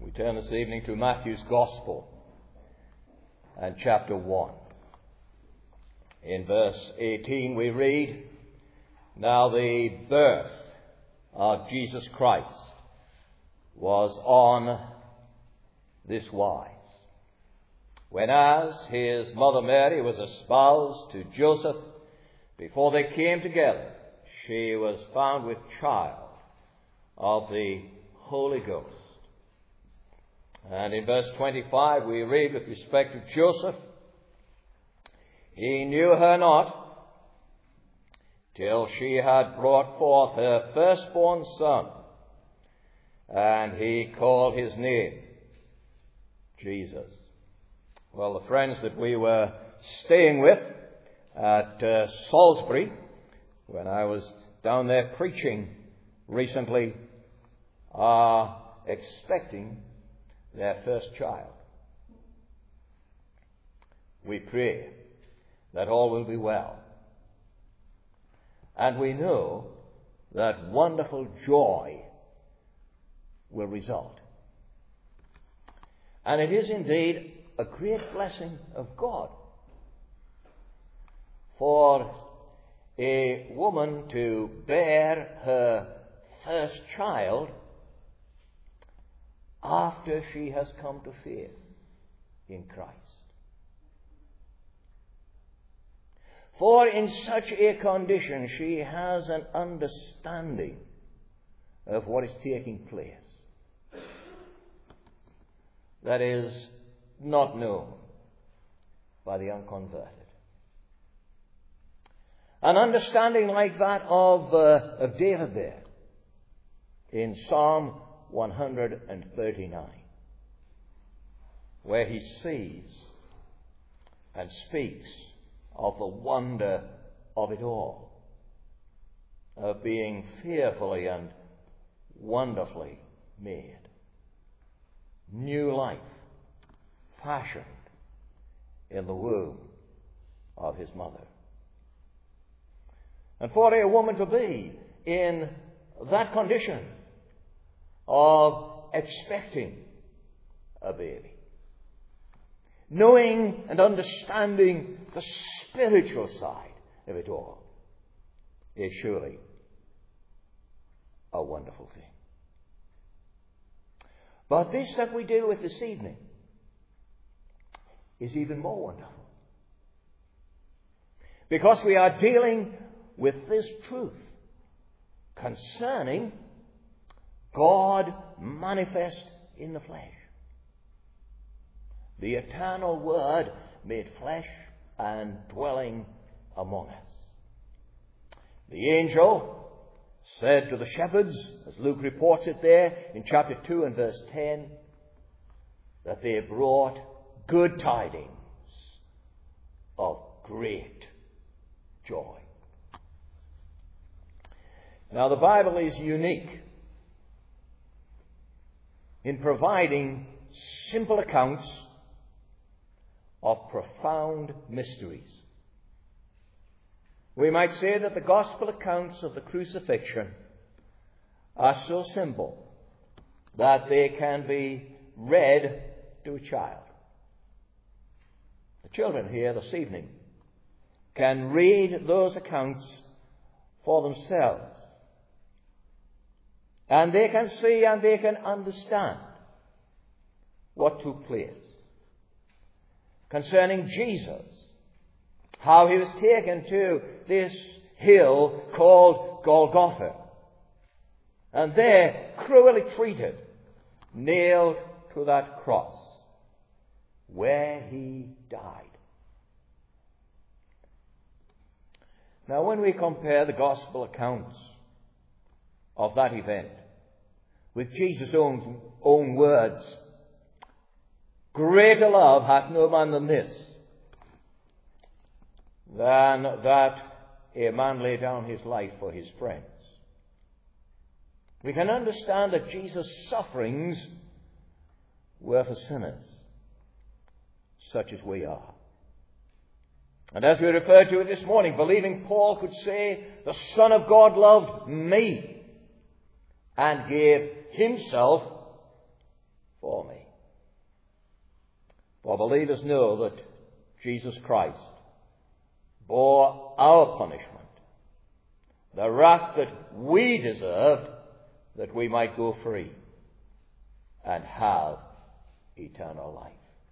We turn this evening to Matthew's Gospel and chapter 1. In verse 18 we read, "Now the birth of Jesus Christ was on this wise. Whenas his mother Mary was espoused to Joseph, before they came together, she was found with child of the Holy Ghost." And in verse 25 we read with respect to Joseph, "He knew her not till she had brought forth her firstborn son, and he called his name Jesus." Well, the friends that we were staying with at Salisbury, when I was down there preaching recently, are expecting their first child. We pray that all will be well. And we know that wonderful joy will result. And it is indeed a great blessing of God for a woman to bear her first child after she has come to faith in Christ. For in such a condition she has an understanding of what is taking place that is not known by the unconverted. An understanding like that of David there in Psalm 139, where he sees and speaks of the wonder of it all, of being fearfully and wonderfully made. New life fashioned in the womb of his mother. And for a woman to be in that condition of expecting a baby, knowing and understanding the spiritual side of it all, is surely a wonderful thing. But this that we deal with this evening is even more wonderful, because we are dealing with this truth concerning God manifest in the flesh, the eternal Word made flesh and dwelling among us. The angel said to the shepherds, as Luke reports it there in chapter 2 and verse 10, that they brought good tidings of great joy. Now, the Bible is unique in providing simple accounts of profound mysteries. We might say that the gospel accounts of the crucifixion are so simple that they can be read to a child. The children here this evening can read those accounts for themselves. And they can see and they can understand what took place concerning Jesus, how he was taken to this hill called Golgotha, and there cruelly treated, nailed to that cross where he died. Now, when we compare the gospel accounts of that event with Jesus' own words, "Greater love hath no man than this, than that a man lay down his life for his friends," we can understand that Jesus' sufferings were for sinners, such as we are. And as we referred to it this morning, believing Paul could say, "The Son of God loved me and gave himself for me. For believers know that Jesus Christ bore our punishment, the wrath that we deserved, that we might go free and have eternal life.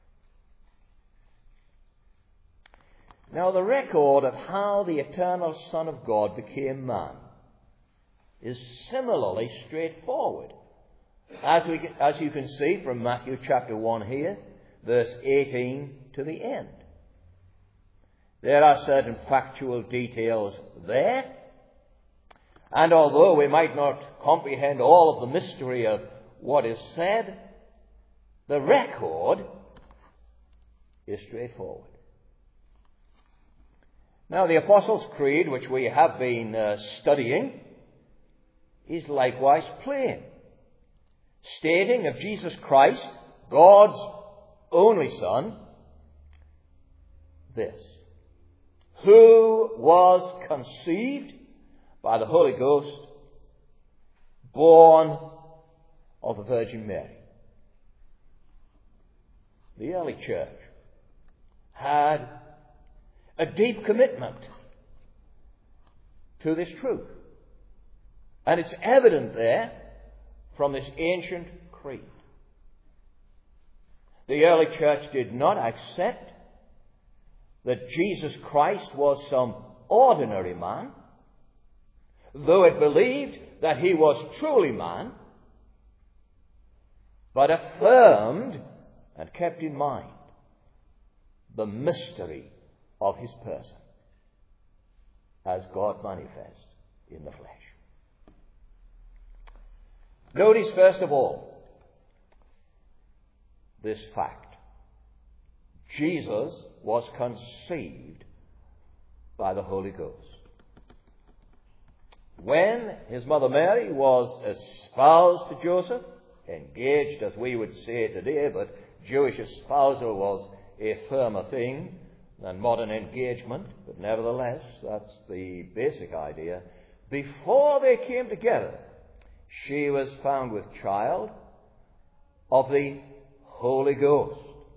Now, the record of how the eternal Son of God became man is similarly straightforward. As you can see from Matthew chapter 1 here, verse 18 to the end. There are certain factual details there, and although we might not comprehend all of the mystery of what is said, the record is straightforward. Now, the Apostles' Creed, which we have been studying, is likewise plain, stating of Jesus Christ, God's only Son, this: who was conceived by the Holy Ghost, born of the Virgin Mary. The early church had a deep commitment to this truth. And it's evident there from this ancient creed. The early church did not accept that Jesus Christ was some ordinary man, though it believed that he was truly man, but affirmed and kept in mind the mystery of his person as God manifest in the flesh. Notice first of all this fact: Jesus was conceived by the Holy Ghost. When his mother Mary was espoused to Joseph, engaged as we would say today, but Jewish espousal was a firmer thing than modern engagement, but nevertheless, that's the basic idea. Before they came together, she was found with child of the Holy Ghost.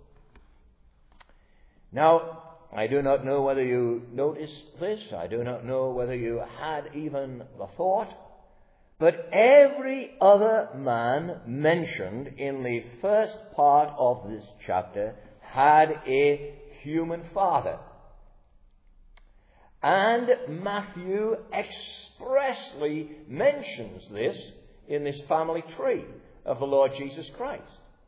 Now, I do not know whether you noticed this. I do not know whether you had even the thought. But every other man mentioned in the first part of this chapter had a human father. And Matthew expressly mentions this in this family tree of the Lord Jesus Christ.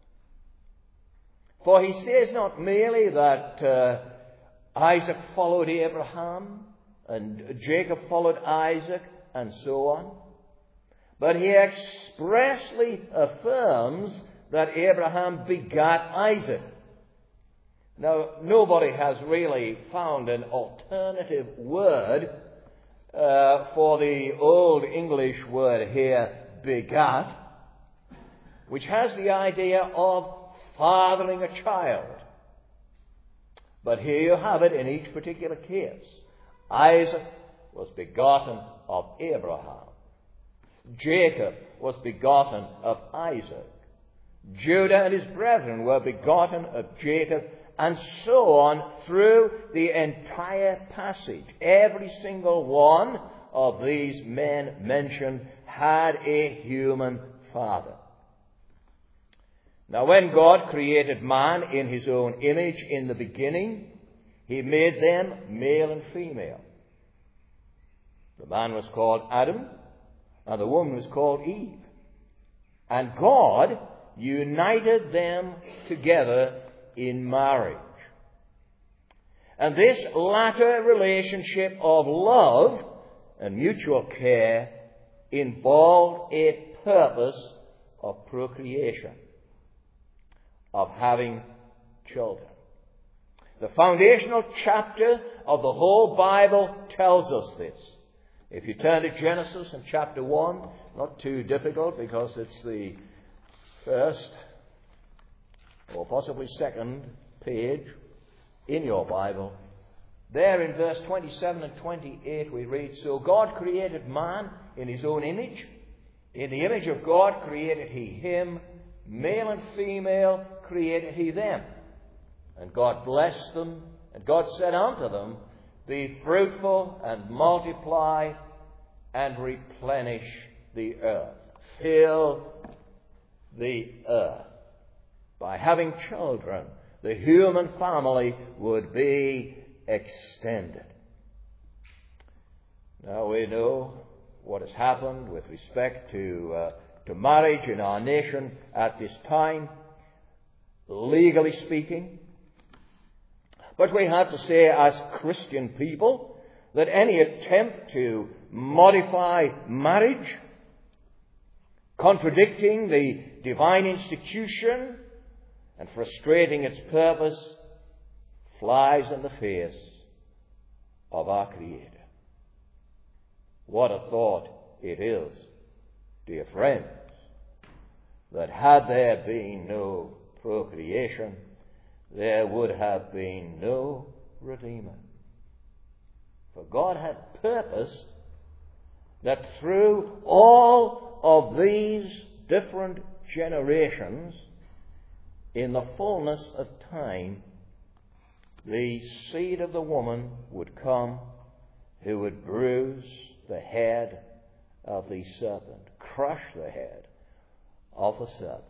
For he says not merely that Isaac followed Abraham and Jacob followed Isaac and so on, but he expressly affirms that Abraham begat Isaac. Now, nobody has really found an alternative word for the Old English word here, begat, which has the idea of fathering a child. But here you have it in each particular case. Isaac was begotten of Abraham. Jacob was begotten of Isaac. Judah and his brethren were begotten of Jacob, and so on through the entire passage. Every single one of these men mentioned had a human father. Now, when God created man in his own image in the beginning, he made them male and female. The man was called Adam, and the woman was called Eve. And God united them together in marriage. And this latter relationship of love and mutual care involved a purpose of procreation, of having children. The foundational chapter of the whole Bible tells us this. If you turn to Genesis in chapter 1, not too difficult because it's the first or possibly second page in your Bible. There in verse 27 and 28 we read, "So God created man in his own image. In the image of God created he him. male and female created he them. And God blessed them, and God said unto them, be fruitful and multiply and replenish the earth. Fill the earth. By having children, the human family would be extended. Now we know what has happened with respect to marriage in our nation at this time, legally speaking. But we have to say as Christian people that any attempt to modify marriage, contradicting the divine institution and frustrating its purpose, flies in the face of our Creator. What a thought it is, dear friends, that had there been no procreation, there would have been no Redeemer. For God had purposed that through all of these different generations, in the fullness of time, the seed of the woman would come who would bruise the head of the serpent, crush the head of the serpent.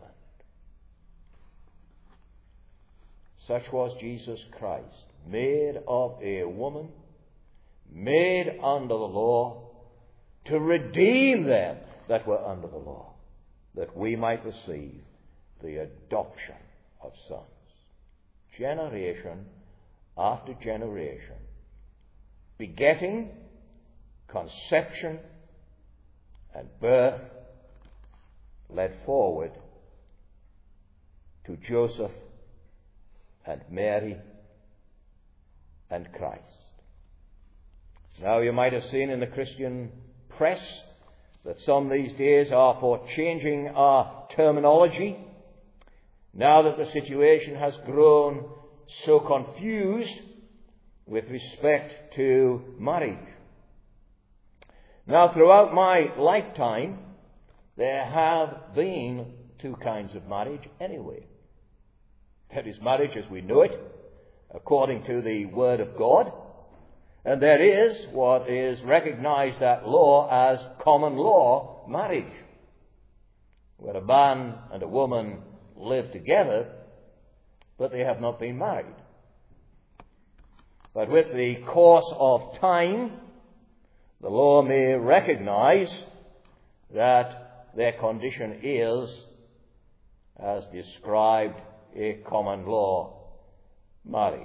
Such was Jesus Christ, made of a woman, made under the law, to redeem them that were under the law, that we might receive the adoption of sons. Generation after generation, begetting, conception, and birth led forward to Joseph and Mary and Christ. Now you might have seen in the Christian press that some these days are for changing our terminology, now that the situation has grown so confused with respect to marriage. Now, throughout my lifetime, there have been two kinds of marriage anyway. There is marriage as we know it, according to the Word of God, and there is what is recognized at law as common law marriage, where a man and a woman live together, but they have not been married. But with the course of time, the law may recognize that their condition is, as described, a common law marriage.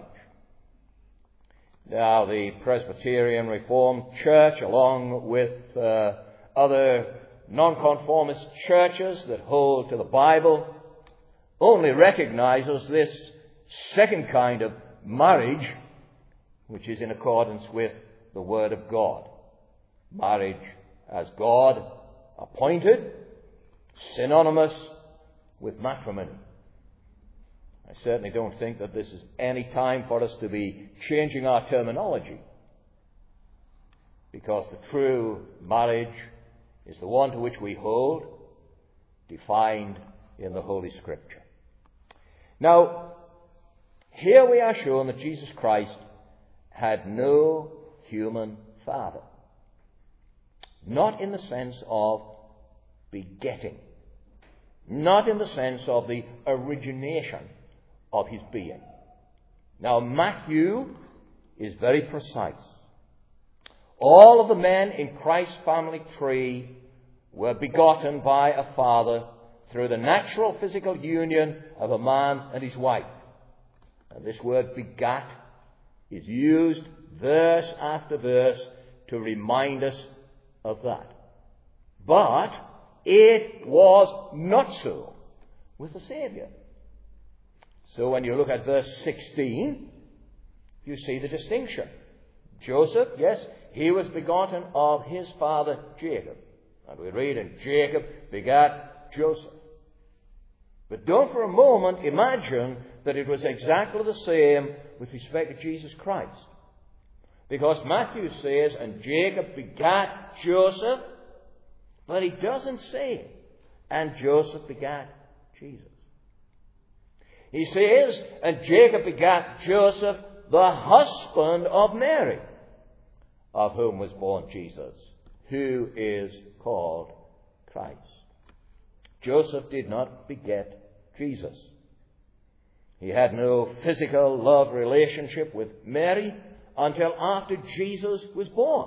Now, the Presbyterian Reformed Church, along with other nonconformist churches that hold to the Bible, only recognizes this second kind of marriage, which is in accordance with the Word of God. Marriage as God appointed, synonymous with matrimony. I certainly don't think that this is any time for us to be changing our terminology, because the true marriage is the one to which we hold, defined in the Holy Scripture. Now, here we are shown that Jesus Christ had no human father. Not in the sense of begetting. Not in the sense of the origination of his being. Now, Matthew is very precise. All of the men in Christ's family tree were begotten by a father through the natural physical union of a man and his wife. And this word begat is used verse after verse to remind us of that. But it was not so with the Saviour. So when you look at verse 16, you see the distinction. Joseph, yes, he was begotten of his father Jacob. And we read, and Jacob begat Joseph. But don't for a moment imagine that it was exactly the same with respect to Jesus Christ. Because Matthew says, and Jacob begat Joseph, but he doesn't say, and Joseph begat Jesus. He says, and Jacob begat Joseph, the husband of Mary, of whom was born Jesus, who is called Christ. Joseph did not beget Jesus. He had no physical love relationship with Mary until after Jesus was born.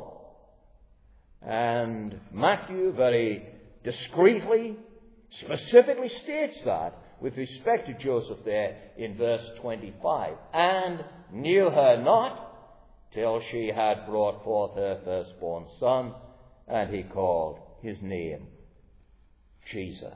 And Matthew very discreetly, specifically states that with respect to Joseph there in verse 25. And knew her not till she had brought forth her firstborn son, and he called his name Jesus.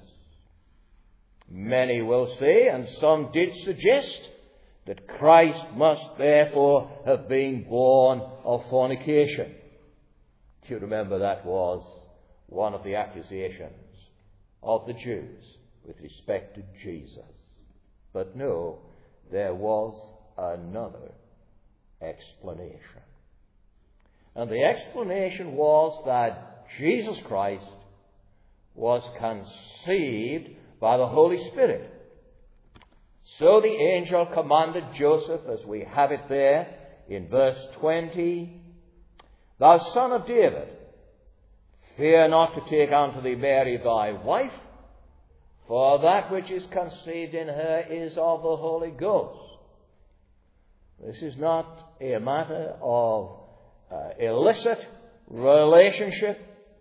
Many will say, and some did suggest, that Christ must therefore have been born of fornication. Do you remember that was one of the accusations of the Jews with respect to Jesus? But no, there was another explanation. And the explanation was that Jesus Christ was conceived by the Holy Spirit. So the angel commanded Joseph, as we have it there in verse 20, Thou son of David, fear not to take unto thee Mary thy wife, for that which is conceived in her is of the Holy Ghost. This is not a matter of illicit relationship.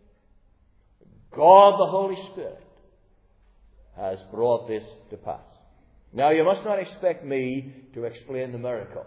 God the Holy Spirit has brought this to pass. Now, you must not expect me to explain the miracle.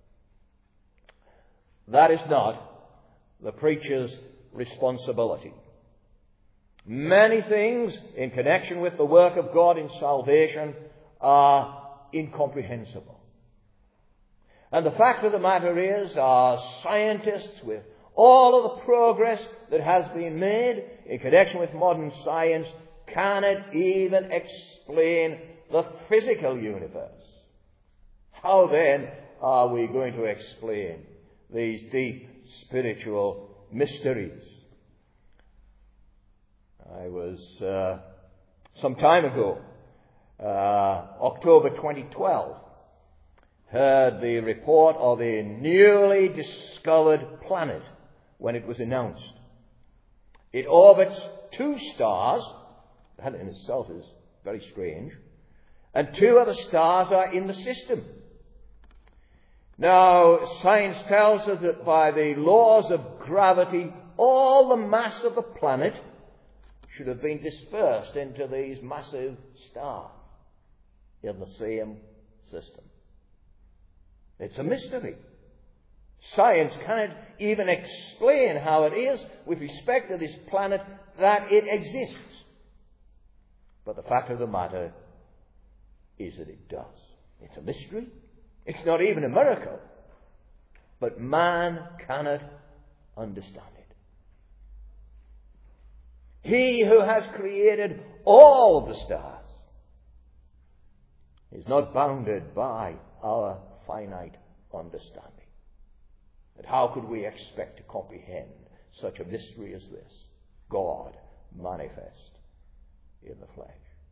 That is not the preacher's responsibility. Many things in connection with the work of God in salvation are incomprehensible. And the fact of the matter is, our scientists, with all of the progress that has been made in connection with modern science, cannot even explain the physical universe. How then are we going to explain these deep spiritual mysteries? I was, some time ago, October 2012, heard the report of a newly discovered planet when it was announced. It orbits two stars. That in itself is very strange. And two other stars are in the system. Now, science tells us that by the laws of gravity, all the mass of the planet should have been dispersed into these massive stars in the same system. It's a mystery. Science cannot even explain how it is with respect to this planet that it exists. But the fact of the matter is that it does. It's a mystery. It's not even a miracle. But man cannot understand it. He who has created all of the stars is not bounded by our finite understanding. But how could we expect to comprehend such a mystery as this? God manifest in the flesh.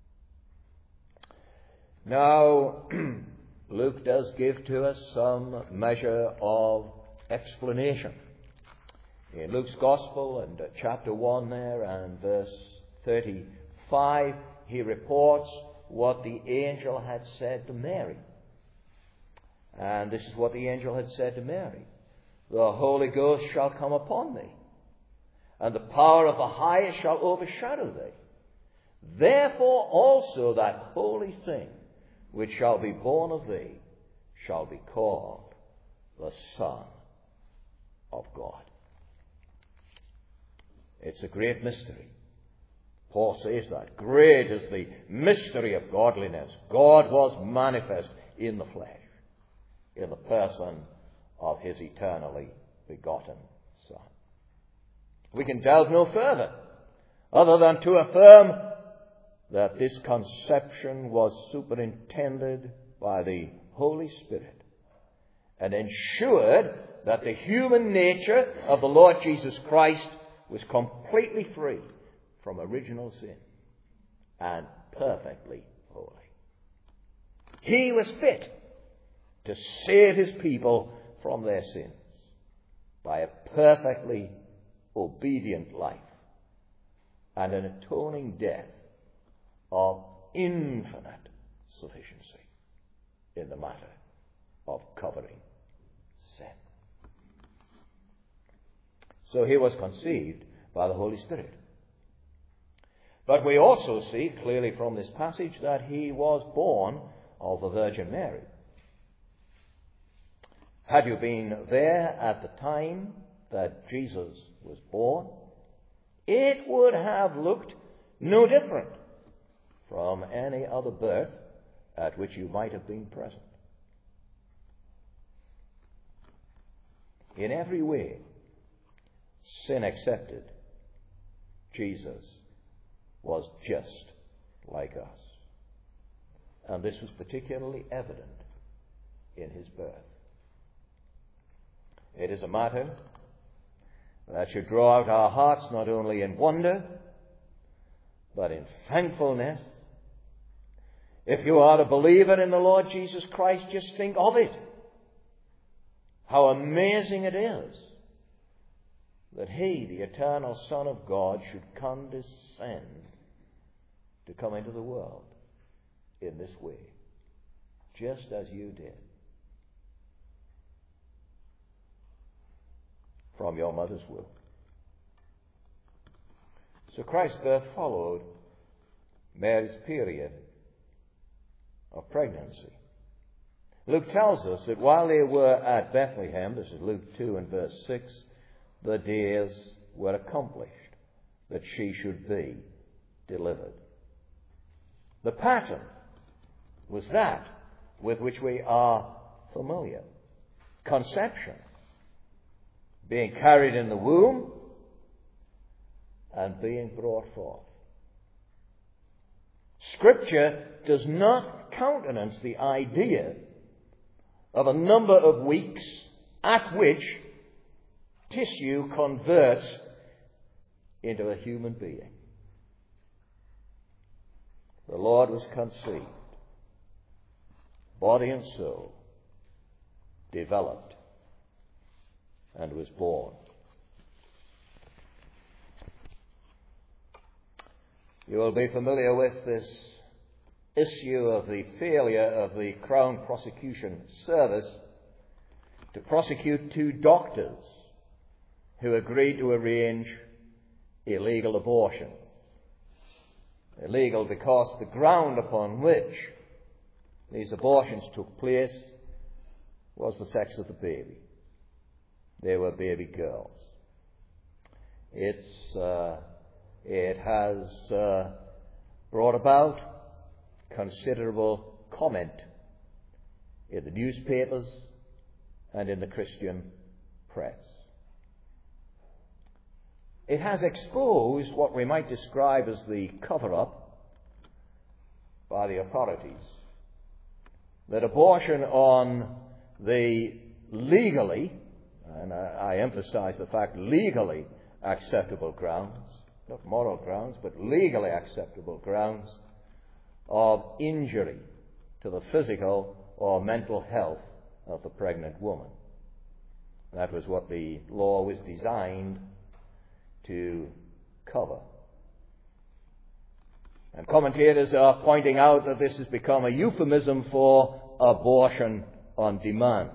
Now, Luke does give to us some measure of explanation. In Luke's Gospel and chapter 1 there and verse 35, he reports what the angel had said to Mary. And this is what the angel had said to Mary. The Holy Ghost shall come upon thee, and the power of the highest shall overshadow thee. Therefore also that holy thing which shall be born of thee shall be called the Son of God. It's a great mystery. Paul says that. Great is the mystery of godliness. God was manifest in the flesh, in the person of his eternally begotten Son. We can delve no further other than to affirm that this conception was superintended by the Holy Spirit and ensured that the human nature of the Lord Jesus Christ was completely free from original sin and perfectly holy. He was fit to save his people from their sins by a perfectly obedient life and an atoning death of infinite sufficiency in the matter of covering sin. So he was conceived by the Holy Spirit. But we also see clearly from this passage that he was born of the Virgin Mary. Had you been there at the time that Jesus was born, it would have looked no different from any other birth at which you might have been present. In every way, sin accepted, Jesus was just like us. And this was particularly evident in his birth. It is a matter that should draw out our hearts not only in wonder, but in thankfulness. If you are a believer in the Lord Jesus Christ, just think of it. How amazing it is that he, the eternal Son of God, should condescend to come into the world in this way, just as you did. From your mother's womb. So Christ's birth followed Mary's period of pregnancy. Luke tells us that while they were at Bethlehem, this is Luke 2 and verse 6, the days were accomplished that she should be delivered. The pattern was that with which we are familiar. Conception, being carried in the womb, and being brought forth. Scripture does not countenance the idea of a number of weeks at which tissue converts into a human being. The Lord was conceived, body and soul, developed, and was born. You will be familiar with this issue of the failure of the Crown Prosecution Service to prosecute two doctors who agreed to arrange illegal abortions. Illegal because the ground upon which these abortions took place was the sex of the baby. They were baby girls. It has brought about considerable comment in the newspapers and in the Christian press. It has exposed what we might describe as the cover-up by the authorities, that abortion on the legally, and I emphasize the fact legally acceptable grounds, not moral grounds, but legally acceptable grounds of injury to the physical or mental health of the pregnant woman. That was what the law was designed to cover. And commentators are pointing out that this has become a euphemism for abortion on demand.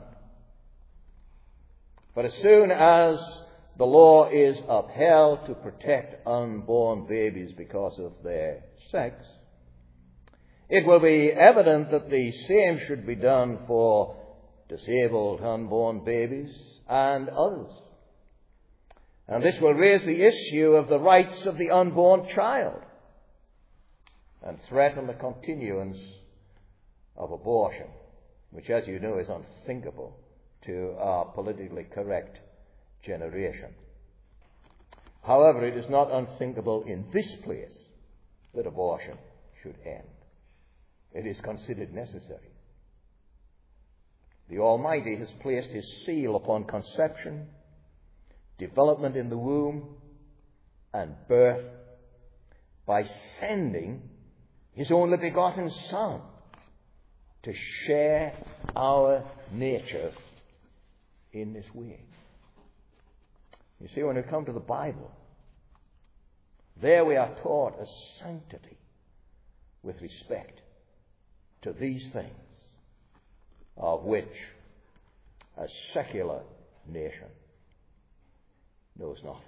But as soon as the law is upheld to protect unborn babies because of their sex, it will be evident that the same should be done for disabled unborn babies and others. And this will raise the issue of the rights of the unborn child and threaten the continuance of abortion, which, as you know, is unthinkable to our politically correct generation. However, it is not unthinkable in this place that abortion should end. It is considered necessary. The Almighty has placed his seal upon conception, development in the womb, and birth by sending His only begotten Son, to share our nature in this way. You see, when we come to the Bible, there we are taught a sanctity with respect to these things, of which a secular nation knows nothing.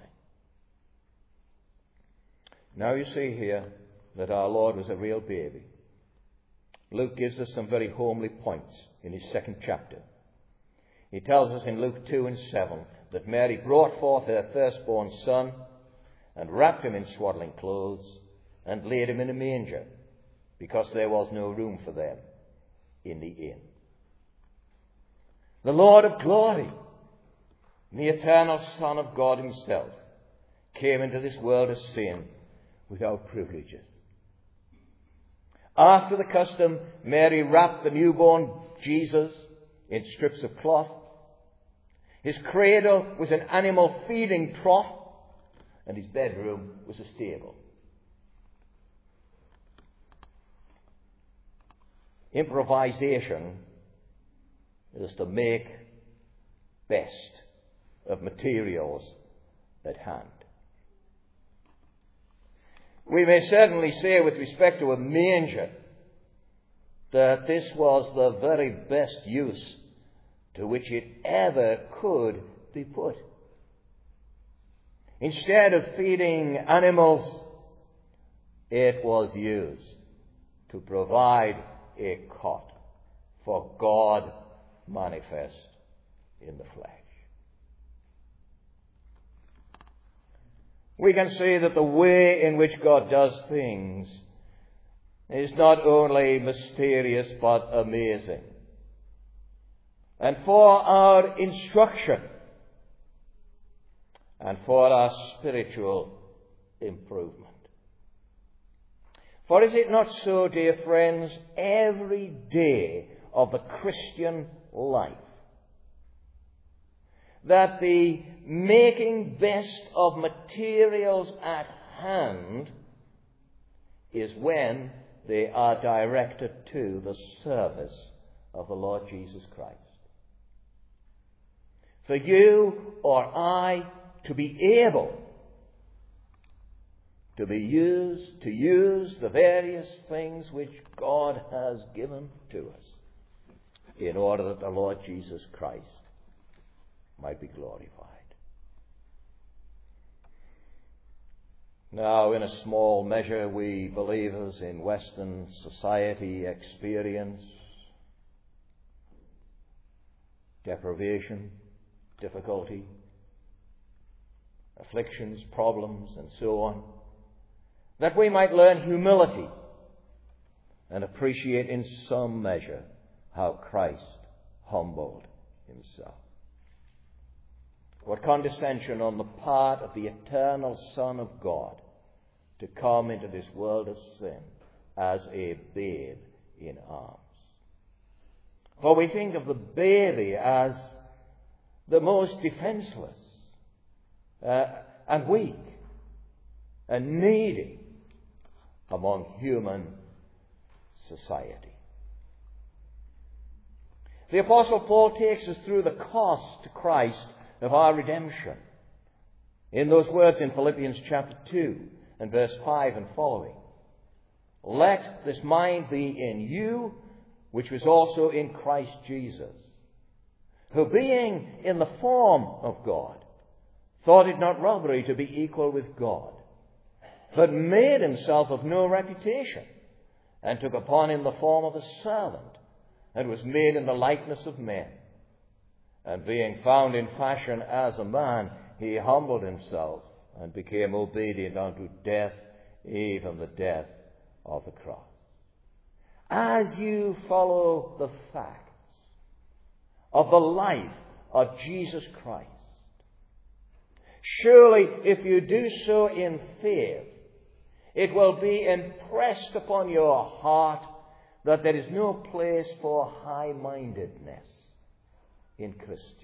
Now you see here that our Lord was a real baby. Luke gives us some very homely points in his 2nd chapter. He tells us in Luke 2:7 that Mary brought forth her firstborn son and wrapped him in swaddling clothes and laid him in a manger, because there was no room for them in the inn. The Lord of glory, the eternal Son of God himself, came into this world as sin without privileges. After the custom, Mary wrapped the newborn Jesus in strips of cloth. His cradle was an animal feeding trough, and his bedroom was a stable. Improvisation is to make best of materials at hand. We may certainly say with respect to a manger that this was the very best use to which it ever could be put. Instead of feeding animals, it was used to provide a cot for God manifest in the flesh. We can see that the way in which God does things is not only mysterious but amazing. And for our instruction and for our spiritual improvement. For is it not so, dear friends, every day of the Christian life that the making best of materials at hand is when they are directed to the service of the Lord Jesus Christ? For you or I to be able to use the various things which God has given to us in order that the Lord Jesus Christ might be glorified. Now, in a small measure, we believers in Western society experience deprivation, difficulty, afflictions, problems, and so on, that we might learn humility and appreciate in some measure how Christ humbled himself. What condescension on the part of the eternal Son of God to come into this world of sin as a babe in arms. For we think of the baby as the most defenseless and weak and needy among human society. The Apostle Paul takes us through the cost to Christ of our redemption in those words in Philippians chapter 2 and verse 5 and following. Let this mind be in you, which was also in Christ Jesus, who being in the form of God, thought it not robbery to be equal with God, but made himself of no reputation, and took upon him the form of a servant, and was made in the likeness of men. And being found in fashion as a man, he humbled himself, and became obedient unto death, even the death of the cross. As you follow the facts of the life of Jesus Christ, surely if you do so in faith, it will be impressed upon your heart that there is no place for high-mindedness in Christians.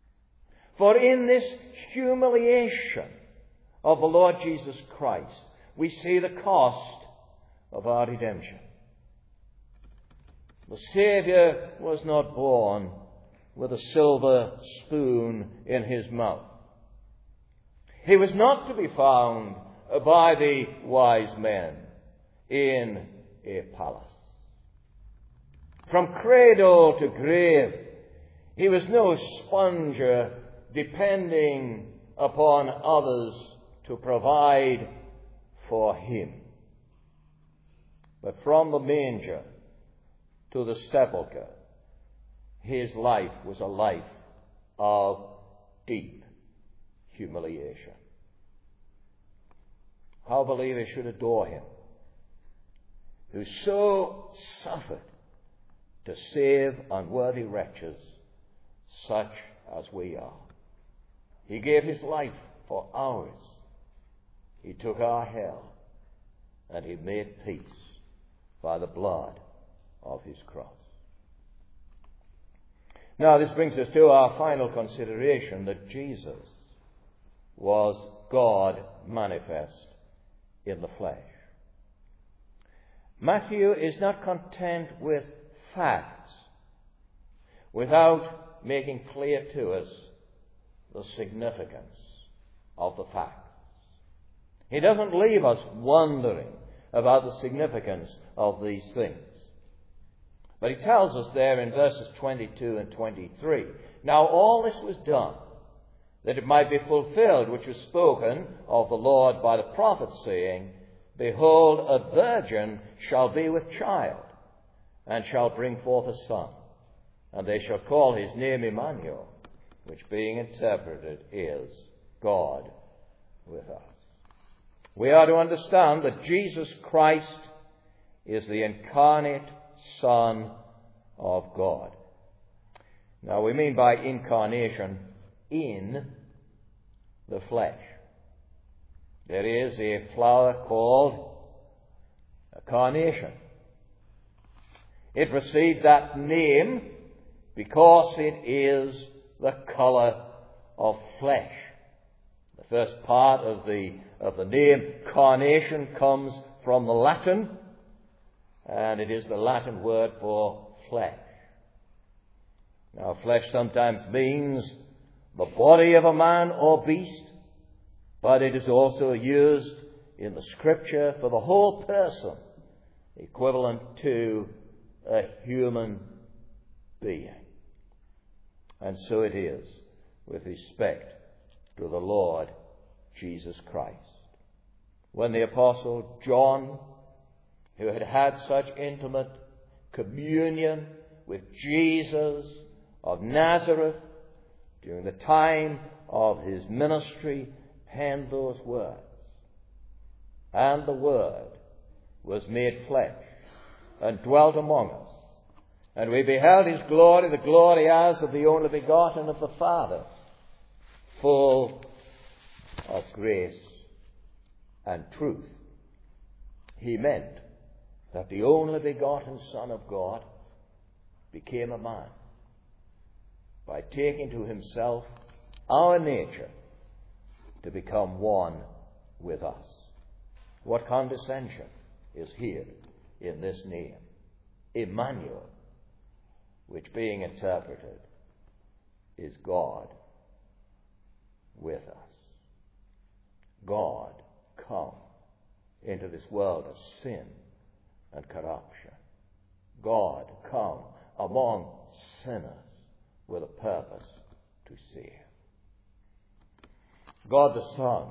For in this humiliation of the Lord Jesus Christ, we see the cost of our redemption. The Saviour was not born with a silver spoon in his mouth. He was not to be found by the wise men in a palace. From cradle to grave, he was no sponger depending upon others to provide for him. But from the manger to the sepulchre, his life was a life of deep humiliation. How believers should adore him, who so suffered to save unworthy wretches such as we are. He gave his life for ours. He took our hell, and he made peace by the blood of his cross. Now this brings us to our final consideration, that Jesus was God manifest in the flesh. Matthew is not content with facts without making clear to us the significance of the facts. He doesn't leave us wondering about the significance of these things. But he tells us there in verses 22 and 23, now all this was done, that it might be fulfilled which was spoken of the Lord by the prophet, saying, behold, a virgin shall be with child, and shall bring forth a son, and they shall call his name Emmanuel, which being interpreted is God with us. We are to understand that Jesus Christ is the incarnate Son of God. Now we mean by incarnation, in the flesh. There is a flower called a carnation. It received that name because it is the colour of flesh. The first part of the name carnation comes from the Latin, and it is the Latin word for flesh. Now, flesh sometimes means the body of a man or beast, but it is also used in the Scripture for the whole person, equivalent to a human being. And so it is with respect to the Lord Jesus Christ. When the Apostle John, who had had such intimate communion with Jesus of Nazareth during the time of his ministry, penned those words, and the Word was made flesh and dwelt among us, and we beheld his glory, the glory as of the only begotten of the Father, full of grace and truth. He meant that the only begotten Son of God became a man by taking to himself our nature to become one with us. What condescension is here in this name, Emmanuel, which being interpreted is God with us. God come into this world of sin and corruption. God come among sinners with a purpose to save. God the Son,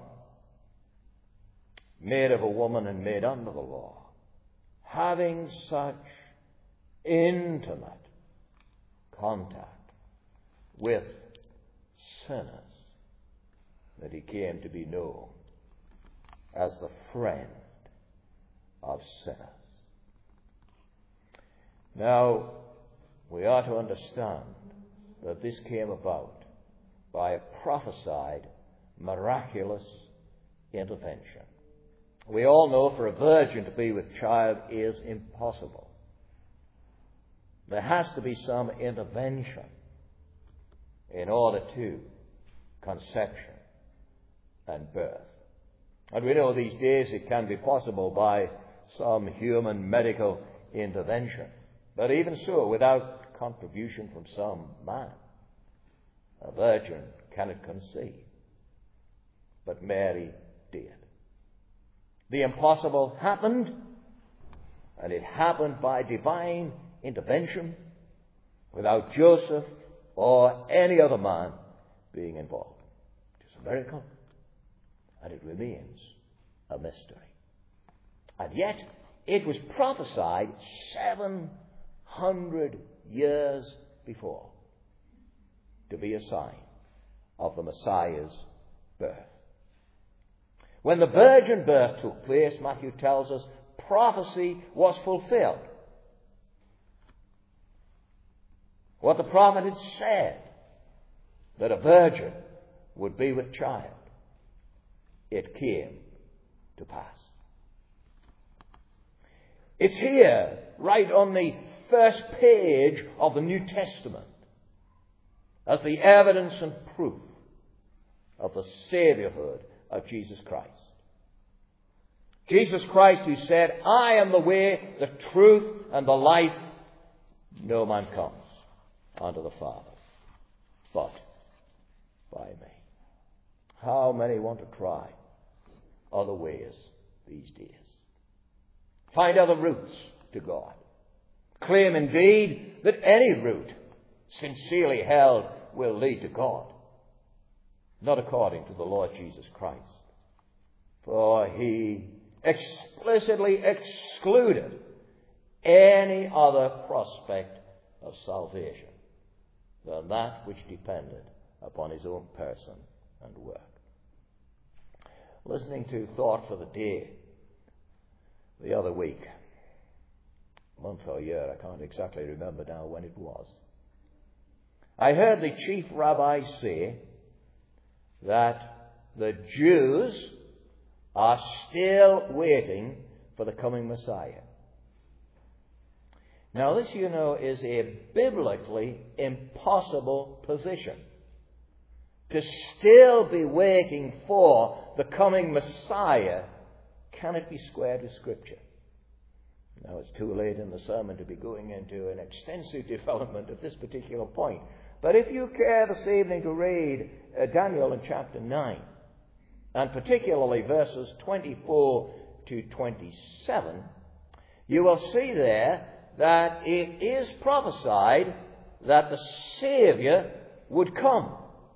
made of a woman and made under the law, having such intimate contact with sinners that he came to be known as the friend of sinners. Now, we are to understand that this came about by a prophesied miraculous intervention. We all know for a virgin to be with child is impossible. There has to be some intervention in order to conception and birth. And we know these days it can be possible by some human medical intervention. But even so, without contribution from some man, a virgin cannot conceive. But Mary did. The impossible happened, and it happened by divine intervention without Joseph or any other man being involved. It is a miracle, and it remains a mystery. And yet, it was prophesied 700 years before to be a sign of the Messiah's birth. When the virgin birth took place, Matthew tells us, prophecy was fulfilled. What the prophet had said, that a virgin would be with child, it came to pass. It's here, right on the first page of the New Testament, as the evidence and proof of the Saviourhood of Jesus Christ. Jesus Christ, who said, I am the way, the truth, and the life. No man comes unto the Father but by me. How many want to try other ways these days? Find other routes to God. Claim indeed that any route sincerely held will lead to God. Not according to the Lord Jesus Christ. For he explicitly excluded any other prospect of salvation than that which depended upon his own person and work. Listening to Thought for the Day the other week, month or year, I can't exactly remember now when it was, I heard the chief rabbi say that the Jews are still waiting for the coming Messiah. Now this, you know, is a biblically impossible position. To still be waiting for the coming Messiah cannot be squared with Scripture. Now it's too late in the sermon to be going into an extensive development of this particular point. But if you care this evening to read Daniel in chapter 9, and particularly verses 24 to 27, you will see there that it is prophesied that the Saviour would come.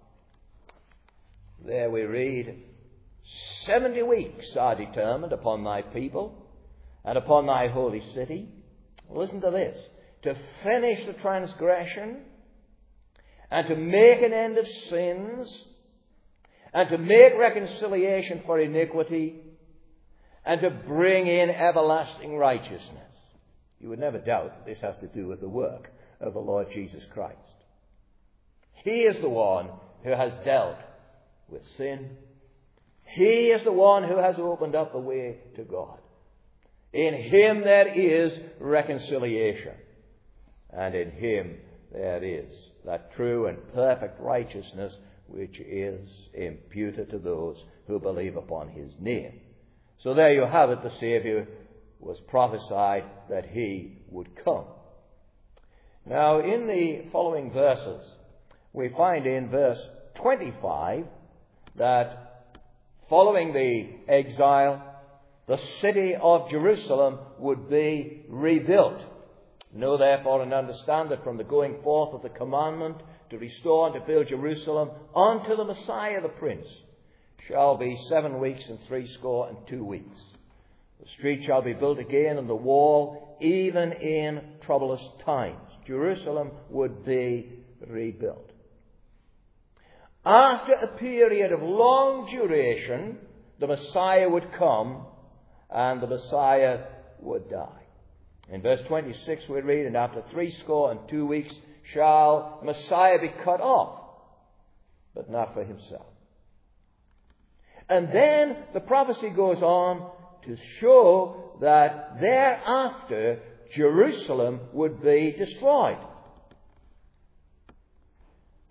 There we read, 70 weeks are determined upon thy people and upon thy holy city. Listen to this. To finish the transgression and to make an end of sins and to make reconciliation for iniquity and to bring in everlasting righteousness. You would never doubt that this has to do with the work of the Lord Jesus Christ. He is the one who has dealt with sin. He is the one who has opened up the way to God. In him there is reconciliation. And in him there is that true and perfect righteousness which is imputed to those who believe upon his name. So there you have it. The Saviour was prophesied that he would come. Now in the following verses, we find in verse 25 that following the exile, the city of Jerusalem would be rebuilt. Know therefore and understand that from the going forth of the commandment to restore and to build Jerusalem unto the Messiah the Prince shall be 7 weeks and 62 weeks. The street shall be built again and the wall even in troublous times. Jerusalem would be rebuilt. After a period of long duration, the Messiah would come and the Messiah would die. In verse 26 we read, and after 62 weeks shall Messiah be cut off, but not for himself. And then the prophecy goes on to show that thereafter Jerusalem would be destroyed.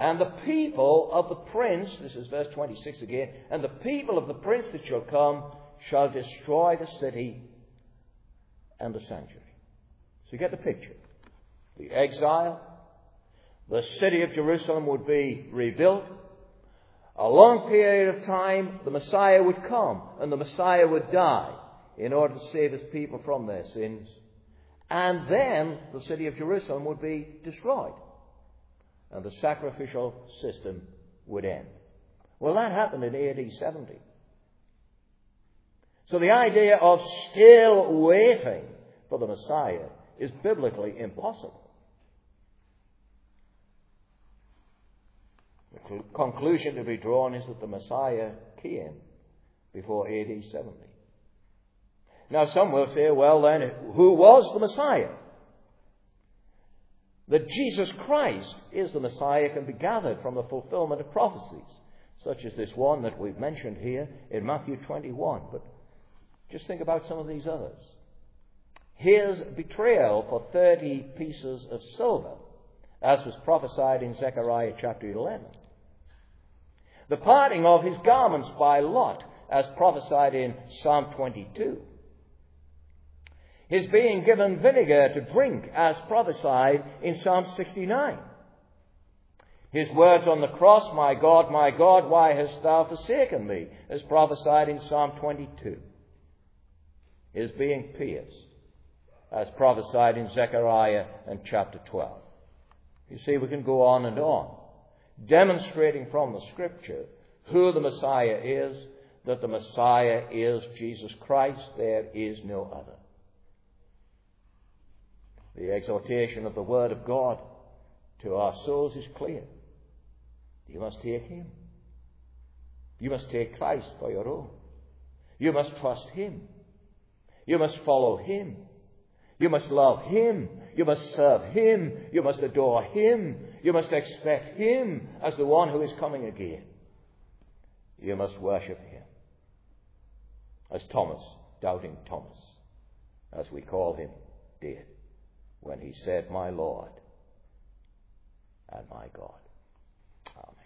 And the people of the prince, this is verse 26 again, and the people of the prince that shall come shall destroy the city and the sanctuary. So you get the picture. The exile, the city of Jerusalem would be rebuilt. A long period of time, the Messiah would come and the Messiah would die in order to save his people from their sins. And then the city of Jerusalem would be destroyed and the sacrificial system would end. Well, that happened in AD 70. So the idea of still waiting for the Messiah is biblically impossible. The conclusion to be drawn is that the Messiah came before AD 70. Now some will say, well then, who was the Messiah? That Jesus Christ is the Messiah can be gathered from the fulfillment of prophecies, such as this one that we've mentioned here in Matthew 21. But just think about some of these others. His betrayal for 30 pieces of silver, as was prophesied in Zechariah chapter 11. The parting of his garments by lot, as prophesied in Psalm 22. His being given vinegar to drink, as prophesied in Psalm 69. His words on the cross, my God, why hast thou forsaken me, as prophesied in Psalm 22. His being pierced, as prophesied in Zechariah and chapter 12. You see, we can go on and on, demonstrating from the Scripture who the Messiah is, that the Messiah is Jesus Christ. There is no other. The exhortation of the Word of God to our souls is clear. You must take Him. You must take Christ for your own. You must trust Him. You must follow Him. You must love Him. You must serve Him. You must adore Him. You must expect Him as the one who is coming again. You must worship Him. As Thomas, doubting Thomas, as we call him, did when he said, my Lord and my God. Amen.